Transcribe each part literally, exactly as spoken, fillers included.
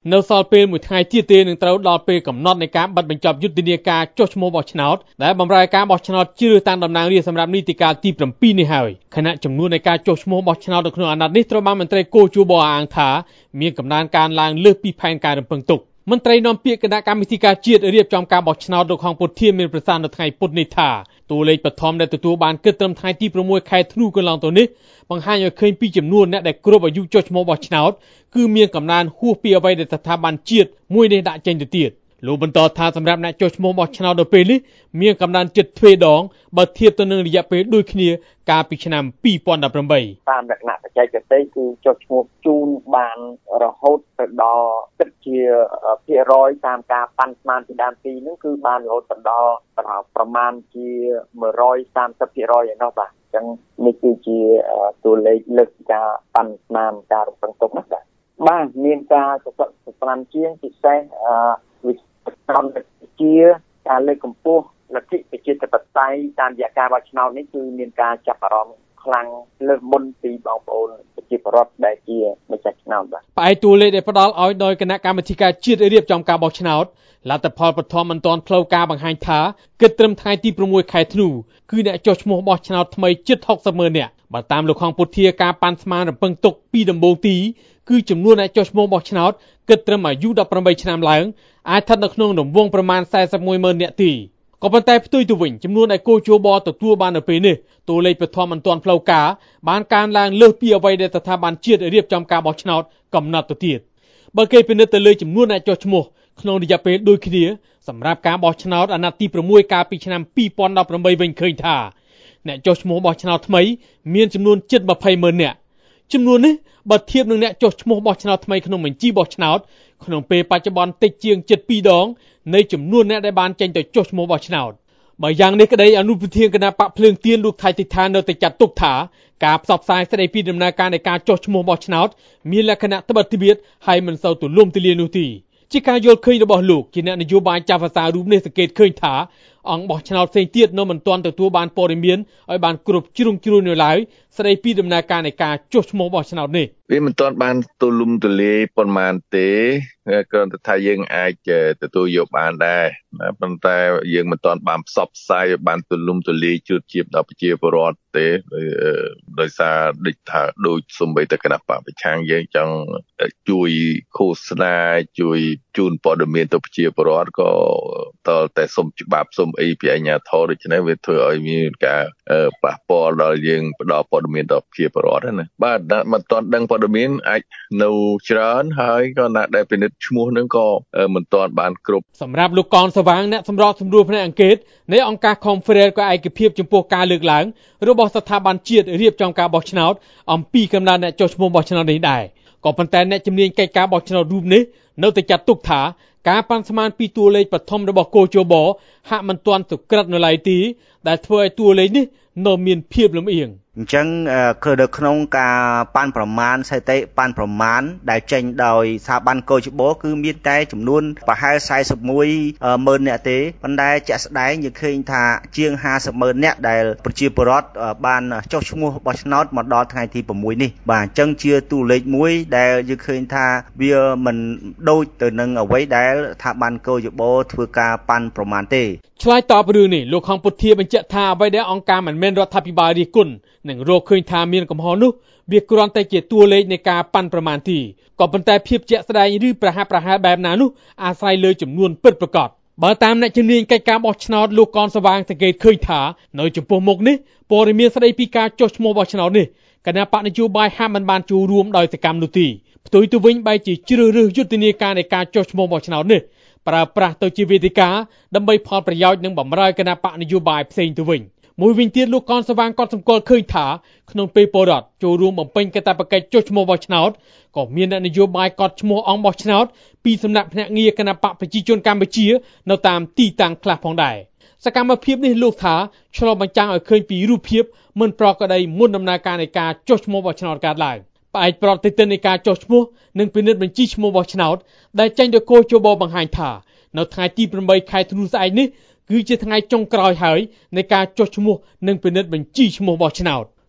នៅសល់ពេលមួយថ្ងៃទៀតទេនឹងត្រូវដល់ពេលកំណត់នៃការបាត់បញ្ចប់យុទ្ធនាការចុះឈ្មោះបោះឆ្នោតដែលបម្រើការបោះឆ្នោតជ្រើសរើសតាមតំណាងរាស្ត្រសម្រាប់នីតិកាលទី7នេះហើយខណៈចំនួននៃការចុះឈ្មោះបោះឆ្នោតនៅក្នុងអាណត្តិនេះត្រូវបានមន្ត្រីគោជបអាងថាមានកំណើនកើនឡើងលើសពីផែនការរំពឹងទុកមន្ត្រីនាំពាក្យគណៈកម្មាធិការជាតិរៀបចំការបោះឆ្នោតលោកហងពុធាមានប្រសាសន៍នៅថ្ងៃពុធនេះថាតួលេខបឋមដែលទទួលបានគិតត្រឹមថ្ងៃទី6ខែធ្នូកន្លងទៅនេះបង្ហាញឲ្យឃើញពីចំនួនអ្នកដែលគ្រប់អាយុចុះឈ្មោះបោះឆ្នោតគឺមានកំណើនហួសពីអ្វីដែលស្ថាប័នជាតិមួយនេះដាក់ចេញទៅទៀតលោកបន្តថាសម្រាប់អ្នកចុះឈ្មោះបោះឆ្នោតនៅពេលនេះមានកំណើនជិតទ្វេដងបើធៀបទៅនឹងរយៈពេលដូចគ្នាកាលពីឆ្នាំពីរពាន់ដប់ប្រាំបីតាមលក្ខណៈបច្ចេកទេសគឺចុះឈ្មោះជូនបានរហូតទៅដល់គិតជាភាគរយតាមការប៉ាន់ស្មានពីដើមទីហ្នឹងគឺបានរហូតដល់ប្រមាណជា130%ឯណោះបាទអញ្ចឹងនេះគឺជាតួលេខលើកការប៉ាន់ស្មានការរំពឹងទុកណាបាទបាទមានការសន្សំសំណានជាងពិសេសវិស័យកម្ពុជាការលើកកម្ពស់លទ្ធិប្រជាធិបតេយ្យតាមរយៈការបោះឆ្នោតនេះគឺមានការចាប់អារម្មណ៍ខ្លាំងលើសមុនពីបងប្អូនប្រជាពលរដ្ឋដែលជាម្ចាស់ឆ្នោតបាទផ្អែកតួលេខដែលផ្ដល់ឲ្យដោយគណៈកម្មាធិការជាតិរៀបចំការបោះឆ្នោតលទ្ធផលបឋមមិនទាន់ផ្លូវការបង្ហាញថាគិតត្រឹមថ្ងៃទី6ខែធ្នូគឺអ្នកចុះឈ្មោះបោះឆ្នោតថ្មីជិតហុកសិបម៉ឺននាក់បើតាមលោកខងពុធាការប៉ាន់ស្មានរំពឹងទុកពីដំបូងទីគឺចំនួនអ្នកចុះឈ្មោះបោះឆ្នោតគិតត្រឹមអាយុដប់ប្រាំបីឆ្នាំឡើងអាចស្ថិតនៅក្នុងរង្វង់ប្រមាណ四十មួយម៉ឺននាក់ទីក៏ប៉ុន្តែផ្ទុយទៅវិញចំនួនដែលគោជបទទួលបាននៅពេលនេះតួលេខបឋមមិនទាន់ផ្លូវការបានកើនឡើងលើសពីអ្វីដែលស្ថាប័នជាតិរៀបចំការបោះឆ្នោតកំណត់ទៅទៀតបើគេពិនិត្យទៅលើចំនួនអ្នកចុះឈ្មោះក្នុងរយៈពេលដូចគ្នាសម្រាប់ការបោះឆ្នោតអាណត្តិទី6កាលពីឆ្នាំពីរពាន់ដប់ប្រាំបីវិញឃើញថាអ្នកចុះឈ្មោះបោះឆ្នោតថ្មីមានចំនួនជិតยี่สิบម៉ឺននាក់ចំនួននេះបើធៀបនឹងអ្នកចុះឈ្មោះបោះឆ្នោតថ្មីក្នុងបញ្ជីបោះឆ្នោតក្នុងពេលបច្ចុប្បន្នតិចជាងជិតពីរដងនៃចំនួនអ្នកដែលបានចេញទៅចុះឈ្មោះបោះឆ្នោតបើយ៉ាងនេះក្តីអនុប្រធានគណៈបកភ្លើងទៀនលោកថៃតិថានៅតែចាត់ទុកថាការផ្សព្វផ្សាយស្តីពីដំណើរការនៃការចុះឈ្មោះបោះឆ្នោតមានលក្ខណៈត្បិតត្បៀតហើយមិនសូវទូលំទូលាយនោះទេជាការយល់ឃើញរបស់លោកជាអ្នកនយោបាយចាប់ភាសារូបនេះសង្កេតឃើញថាអង្គបោះឆ្នោតផ្សេងទៀតនៅមិនទាន់ទទួលបានព័ត៌មានឲ្យបានគ្រប់ជ្រុងជ្រោយនៅឡើយស្ដីពីដំណើរការនៃការចុះឈ្មោះបោះឆ្នោតនេះវាមិនទាន់បានទូលំទូលាយប៉ុន្មានទេគ្រាន់តែថាយើងអាចទទួលយកបានដែរប៉ុន្តែយើងមិនទាន់បានផ្សព្វផ្សាយឲ្យបានទូលំទូលាយជឿនជាដល់ប្រជាពលរដ្ឋទេដោយសារដូចថាដូចសំបីតែគណៈបកប្រឆាំងយើងចង់ជួយឃោសនាជួយជូនព័ត៌មានទៅប្រជាពលរដ្ឋក៏តើតែសុំច្បាប់សុំអីពីអាជ្ញាធរដូច្នេះវាធ្វើឲ្យមានការប៉ះពាល់ដល់យើងផ្ដល់ព័ត៌មានដល់ប្រជាពលរដ្ឋណាបាទមិនទាន់ដឹងព័ត៌មានអាចនៅច្រើនហើយក៏ណាដែលពិនិត្យឈ្មោះនឹងក៏មិនទាន់បានគ្រប់សម្រាប់លោកកនសវាងអ្នកសម្របសម្រួលផ្នែកអង្កេតនៃអង្គការ Conference ក៏ឯកភាពចំពោះការលើកឡើងរបស់ស្ថាប័នជាតិរៀបចំការបោះឆ្នោតអំពីកំណើនអ្នកចុះឈ្មោះបោះឆ្នោតនេះដែរក៏ប៉ុន្តែអ្នកជំនាញកិច្ចការបោះឆ្នោតរូបនេះនៅតែចាត់ទុកថាការប៉ាន់ស្មានពីតួលេខបឋមរបស់គោជបហាក់មិនទាន់សុក្រិតនៅឡើយទេដែលធ្វើឲ្យតួលេខនេះនៅមានភាពលំអៀងអញ្ចឹងគឺនៅក្នុងការប៉ាន់ប្រមាណស្ថិតិប៉ាន់ប្រមាណដែលចេញដោយស្ថាប័នកោជបគឺមានតែចំនួនប្រហែល四十មួយម៉ឺននាក់ទេប៉ុន្តែជាក់ស្ដែងយើងឃើញថាជាងห้าสิบម៉ឺននាក់ដែលប្រជាពលរដ្ឋបានចុះឈ្មោះបោះឆ្នោតមកដល់ថ្ងៃទី6នេះបាទអញ្ចឹងជាតួលេខមួយដែលយើងឃើញថាវាមិនដូចទៅនឹងអ្វីដែលស្ថាប័នកោជបធ្វើការប៉ាន់ប្រមាណទេឆ្លើយតបរឿងនេះលោកខំពុធាបញ្ជាក់ថាអ្វីដែលអង្គការមិនមែនរដ្ឋាភិបាលរិះគន់នឹងរកឃើញថាមានកំហុសនោះវាគ្រាន់តែជាតួលេខនៃការប៉ាន់ប្រមាណទេក៏ប៉ុន្តែភាពជាក់ស្ដែងឬប្រហាក់ប្រហែលបែបណានោះអាស្រ័យលើចំនួនពិតប្រាកដបើតាមអ្នកជំនាញកិច្ចការបោះឆ្នោតលោកកនសវាងសង្កេតឃើញថានៅចំពោះមុខនេះព័ត៌មានស្ដីពីការចុះឈ្មោះបោះឆ្នោតនេះគណៈបកនយោបាយហាក់មិនបានចូលរួមដោយសកម្មនោះទេផ្ទុយទៅវិញបែរជាជ្រើសរើសយុទ្ធនាការនៃការចុះឈ្មោះបោះឆ្នោតនេះប្រើប្រាស់ទៅជាវេទិកាដើម្បីផលប្រយោជន៍និងបម្រើគណៈបកនយោបាយផ្សេងទៅវិញមួយវិញទៀតលោកកនសវាងក៏សម្គាល់ឃើញថាក្នុងពេលពលរដ្ឋចូលរួមបំពេញកាតព្វកិច្ចចុះឈ្មោះបោះឆ្នោតក៏មានអ្នកនយោបាយកត់ឈ្មោះអង្គបោះឆ្នោតពីសំណាក់ភ្នាក់ងារគណៈបកប្រជាជនកម្ពុជានៅតាមទីតាំងខ្លះផងដែរសកម្មភាពនេះលោកថាឆ្លុះបញ្ចាំងឲ្យឃើញពីរូបភាពមិនប្រក្រតីមុនដំណើរការនៃការចុះឈ្មោះបោះឆ្នោតកើតឡើងផ្អែកប្រតិទិននៃការចុះឈ្មោះនិងពិនិត្យបញ្ជីឈ្មោះបោះឆ្នោតដែលចេញដោយគោជបបង្ហាញថានៅថ្ងៃទី8ខែធ្នូស្អែកនេះគឺជាថ្ងៃចុងក្រោយហើយនៃការចុះឈ្មោះនិងពិនិត្យបញ្ជីឈ្មោះបោះឆ្នោត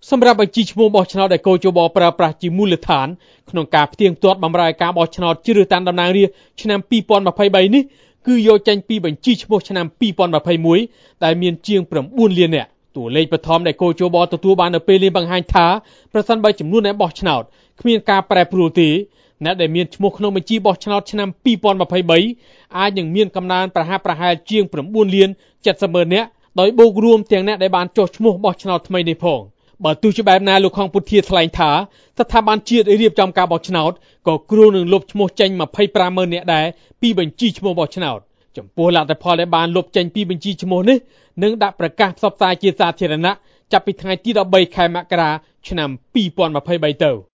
សម្រាប់បញ្ជីឈ្មោះបោះឆ្នោតដែលកោជបប្រើប្រាស់ជាមូលដ្ឋានក្នុងការផ្ទៀងផ្ទាត់បម្រើការបោះឆ្នោតជ្រើសរើសតាមតំណាងរាស្ត្រឆ្នាំពីរពាន់ម្ភៃបីនេះគឺយកចេញពីបញ្ជីឈ្មោះឆ្នាំពីរពាន់ម្ភៃមួយដែលមានជាង៩លាននាក់តួលេខបឋមដែលកោជបទទួលបាននៅពេលនេះបង្ហាញថាប្រសិនបើចំនួនអ្នកបោះឆ្នោតគ្មានការប្រែប្រួលទេអ្នកដែលមានឈ្មោះក្នុងបញ្ជីបោះឆ្នោតឆ្នាំពីរពាន់ម្ភៃបីអាចនឹងមានកំណើនប្រហាក់ប្រហែលជាង៩លានเจ็ดสิบម៉ឺននាក់ដោយបូករួមទាំងអ្នកដែលបានចុះឈ្មោះបោះឆ្នោតថ្មីនេះផងបើទោះជាបែបណាលោកខំពុធាថ្លែងថាស្ថាប័នជាតិរៀបចំការបោះឆ្នោតក៏គ្រោងនឹងលុបឈ្មោះចេញម្ភៃប្រាំម៉ឺននាក់ដែរពីបញ្ជីឈ្មោះបោះឆ្នោតចំពោះលទ្ធផលដែលបានលុបចេញពីបញ្ជីឈ្មោះនេះនឹងដាក់ប្រកាសផ្សព្វផ្សាយជាសាធារណៈចាប់ពីថ្ងៃទីដប់បីខែមករាឆ្នាំពីរពាន់ម្ភៃបីទៅ